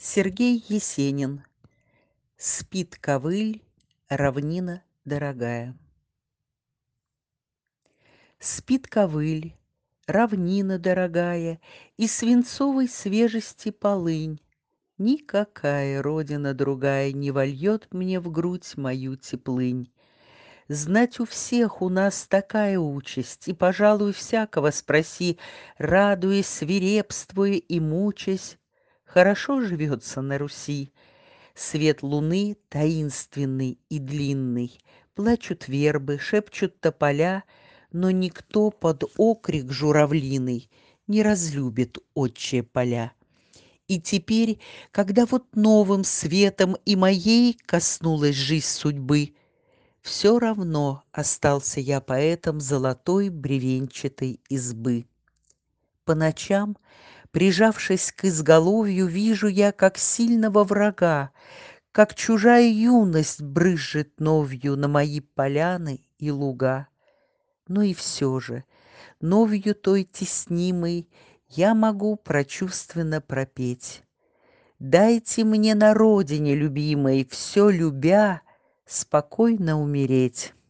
Сергей Есенин. Спит ковыль, равнина дорогая. Спит ковыль, равнина дорогая, И свинцовой свежести полынь. Никакая родина другая Не вольет мне в грудь мою теплынь. Знать у всех у нас такая участь, И, пожалуй, всякого спроси, Радуясь, свирепствуя и мучась, Хорошо живется на Руси. Свет луны таинственный и длинный, Плачут вербы, шепчут тополя, Но никто под окрик журавлиный Не разлюбит отчие поля. И теперь, когда вот новым светом И моей коснулась жизнь судьбы, Все равно остался я поэтом Золотой бревенчатой избы. По ночам, прижавшись к изголовью, Вижу я, как сильного врага, Как чужая юность брызжет новью На мои поляны и луга. Ну и все же, новью той теснимой Я могу прочувственно пропеть: «Дайте мне на родине любимой, Все любя, спокойно умереть».